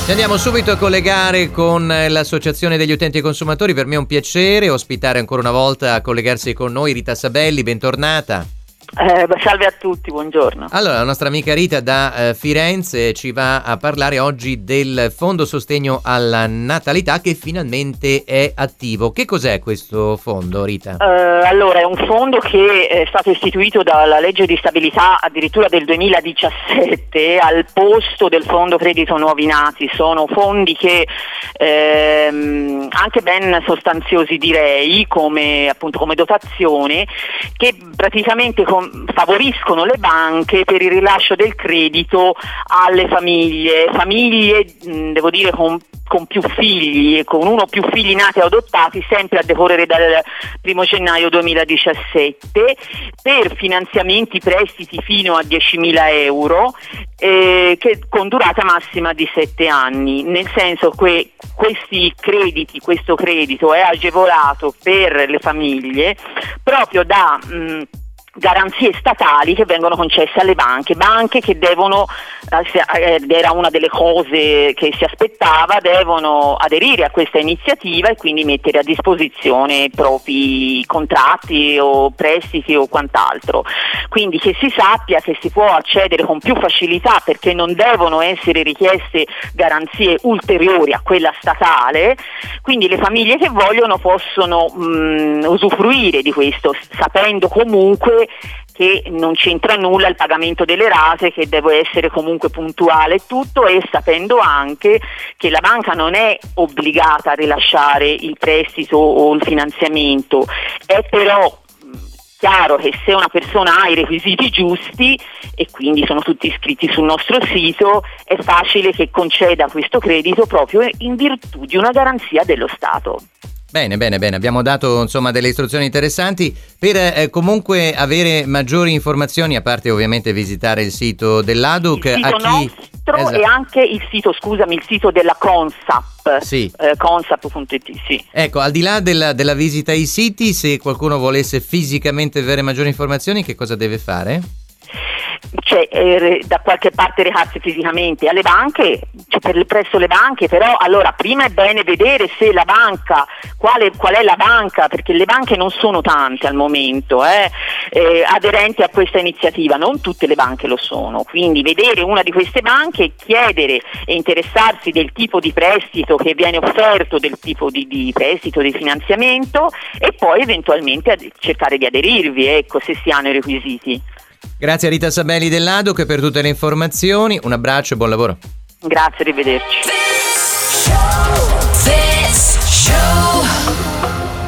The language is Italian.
Ci andiamo subito a collegare con l'Associazione degli Utenti e Consumatori. Per me è un piacere ospitare ancora una volta a collegarsi con noi Rita Sabelli, bentornata. Salve a tutti, buongiorno. Allora, la nostra amica Rita da Firenze ci va a parlare oggi del Fondo Sostegno alla Natalità che finalmente è attivo. Che cos'è questo fondo, Rita? Allora, è un fondo che è stato istituito dalla legge di stabilità addirittura del 2017 al posto del Fondo Credito Nuovi Nati. Sono fondi che anche ben sostanziosi, direi, come dotazione, che praticamente favoriscono le banche per il rilascio del credito alle famiglie, devo dire con più figli, con uno o più figli nati o adottati, sempre a decorrere dal 1 gennaio 2017, per finanziamenti, prestiti fino a 10.000 euro, che con durata massima di 7 anni, nel senso che questo credito è agevolato per le famiglie proprio da garanzie statali che vengono concesse alle banche che devono, era una delle cose che si aspettava, devono aderire a questa iniziativa e quindi mettere a disposizione i propri contratti o prestiti o quant'altro. Quindi che si sappia che si può accedere con più facilità, perché non devono essere richieste garanzie ulteriori a quella statale, quindi le famiglie che vogliono possono usufruire di questo, sapendo comunque che non c'entra nulla il pagamento delle rate, che deve essere comunque puntuale e tutto, e sapendo anche che la banca non è obbligata a rilasciare il prestito o il finanziamento. È però chiaro che se una persona ha i requisiti giusti, e quindi sono tutti iscritti sul nostro sito, è facile che conceda questo credito proprio in virtù di una garanzia dello Stato. Bene, abbiamo dato delle istruzioni interessanti. Per comunque avere maggiori informazioni, a parte ovviamente visitare il sito dell'ADUC, il sito nostro, esatto, e anche il sito della Consap, sì. Consap.it, sì. Ecco, al di là della visita ai siti, se qualcuno volesse fisicamente avere maggiori informazioni, che cosa deve fare? Da qualche parte recarsi fisicamente alle banche, presso le banche, però allora prima è bene vedere se la banca, qual è la banca, perché le banche non sono tante al momento aderenti a questa iniziativa, non tutte le banche lo sono, quindi vedere una di queste banche, chiedere e interessarsi del tipo di prestito che viene offerto, del tipo di prestito, di finanziamento, e poi eventualmente cercare di aderirvi, se si hanno i requisiti. Grazie a Rita Sabelli dell'ADUC per tutte le informazioni, un abbraccio e buon lavoro. Grazie, arrivederci.